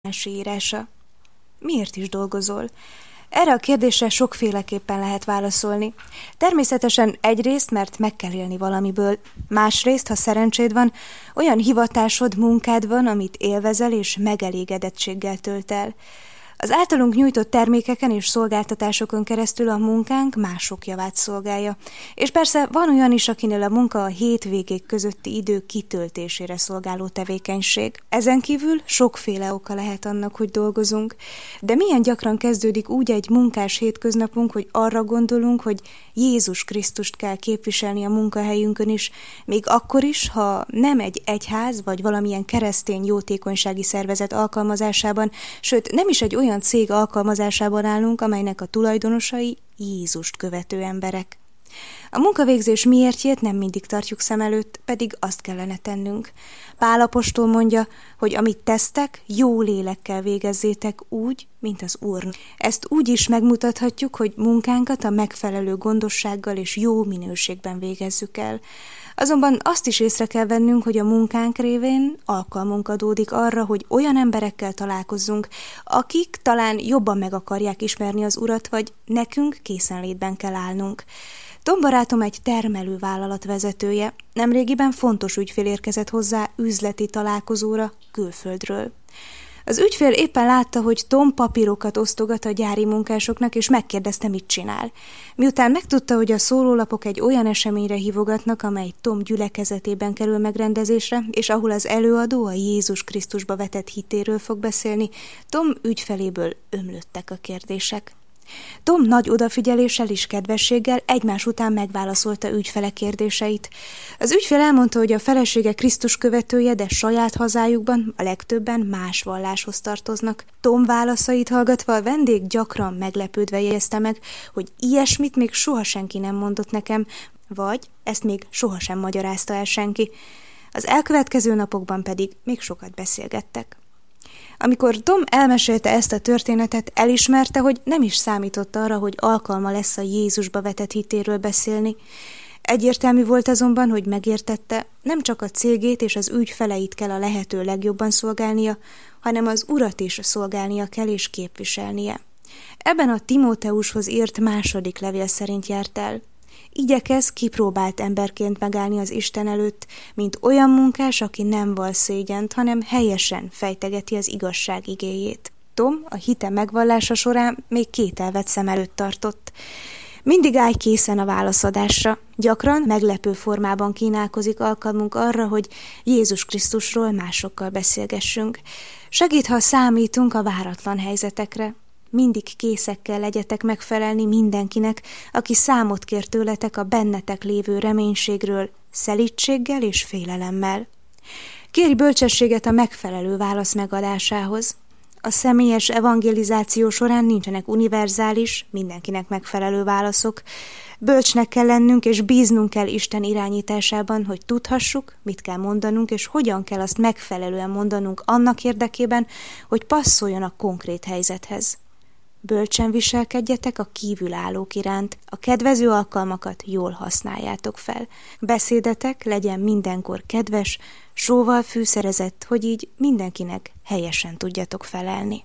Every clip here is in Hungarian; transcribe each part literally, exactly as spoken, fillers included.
írása. Miért is dolgozol? Erre a kérdésre sokféleképpen lehet válaszolni. Természetesen egyrészt, mert meg kell élni valamiből, másrészt, ha szerencséd van, olyan hivatásod, munkád van, amit élvezel és megelégedettséggel tölt el. Az általunk nyújtott termékeken és szolgáltatásokon keresztül a munkánk mások javát szolgálja. És persze van olyan is, akinél a munka a hétvégék közötti idő kitöltésére szolgáló tevékenység. Ezen kívül sokféle oka lehet annak, hogy dolgozunk. De milyen gyakran kezdődik úgy egy munkás hétköznapunk, hogy arra gondolunk, hogy Jézus Krisztust kell képviselni a munkahelyünkön is, még akkor is, ha nem egy egyház vagy valamilyen keresztény jótékonysági szervezet alkalmazásában, sőt nem is egy olyan olyan cég alkalmazásában állunk, amelynek a tulajdonosai Jézust követő emberek. A munkavégzés miértjét nem mindig tartjuk szem előtt, pedig azt kellene tennünk. Pál apostol mondja, hogy amit tesztek, jó lélekkel végezzétek úgy, mint az Úr. Ezt úgy is megmutathatjuk, hogy munkánkat a megfelelő gondossággal és jó minőségben végezzük el. Azonban azt is észre kell vennünk, hogy a munkánk révén alkalmunk adódik arra, hogy olyan emberekkel találkozzunk, akik talán jobban meg akarják ismerni az Urat, vagy nekünk készenlétben kell állnunk. Tom barátom egy termelővállalat vezetője. Nemrégiben fontos ügyfél érkezett hozzá üzleti találkozóra külföldről. Az ügyfél éppen látta, hogy Tom papírokat osztogat a gyári munkásoknak, és megkérdezte, mit csinál. Miután megtudta, hogy a szórólapok egy olyan eseményre hívogatnak, amely Tom gyülekezetében kerül megrendezésre, és ahol az előadó a Jézus Krisztusba vetett hitéről fog beszélni, Tom ügyfeléből ömlöttek a kérdések. Tom nagy odafigyeléssel és kedvességgel egymás után megválaszolta ügyfele kérdéseit. Az ügyfél elmondta, hogy a felesége Krisztus követője, de saját hazájukban a legtöbben más valláshoz tartoznak. Tom válaszait hallgatva a vendég gyakran meglepődve jegyezte meg, hogy ilyesmit még soha senki nem mondott nekem, vagy ezt még sohasem magyarázta el senki. Az elkövetkező napokban pedig még sokat beszélgettek. Amikor Tom elmesélte ezt a történetet, elismerte, hogy nem is számított arra, hogy alkalma lesz a Jézusba vetett hitéről beszélni. Egyértelmű volt azonban, hogy megértette, nem csak a cégét és az ügyfeleit kell a lehető legjobban szolgálnia, hanem az Urat is szolgálnia kell és képviselnie. Ebben a Timóteushoz írt második levél szerint járt el. Igyekez kipróbált emberként megállni az Isten előtt, mint olyan munkás, aki nem val szégyent, hanem helyesen fejtegeti az igazság igéjét. Tom a hite megvallása során még két elvet szem előtt tartott. Mindig állj készen a válaszadásra. Gyakran meglepő formában kínálkozik alkalmunk arra, hogy Jézus Krisztusról másokkal beszélgessünk. Segít, ha számítunk a váratlan helyzetekre. Mindig készekkel legyetek megfelelni mindenkinek, aki számot kér tőletek a bennetek lévő reménységről, szelídséggel és félelemmel. Kérj bölcsességet a megfelelő válasz megadásához. A személyes evangelizáció során nincsenek univerzális, mindenkinek megfelelő válaszok. Bölcsnek kell lennünk és bíznunk kell Isten irányításában, hogy tudhassuk, mit kell mondanunk, és hogyan kell azt megfelelően mondanunk annak érdekében, hogy passzoljon a konkrét helyzethez. Bölcsen viselkedjetek a kívülállók iránt, a kedvező alkalmakat jól használjátok fel. Beszédetek legyen mindenkor kedves, sóval fűszerezett, hogy így mindenkinek helyesen tudjatok felelni.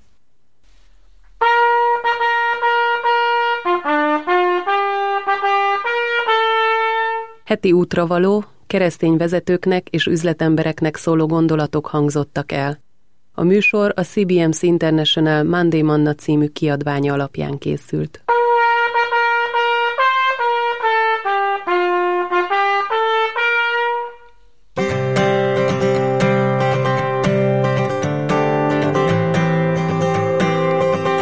Heti útravaló, keresztény vezetőknek és üzletembereknek szóló gondolatok hangzottak el. A műsor a cé bé em cé International Monday Manna című kiadványa alapján készült.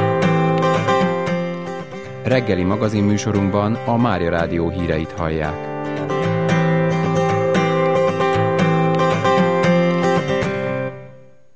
Reggeli magazinműsorunkban a Mária Rádió híreit hallják.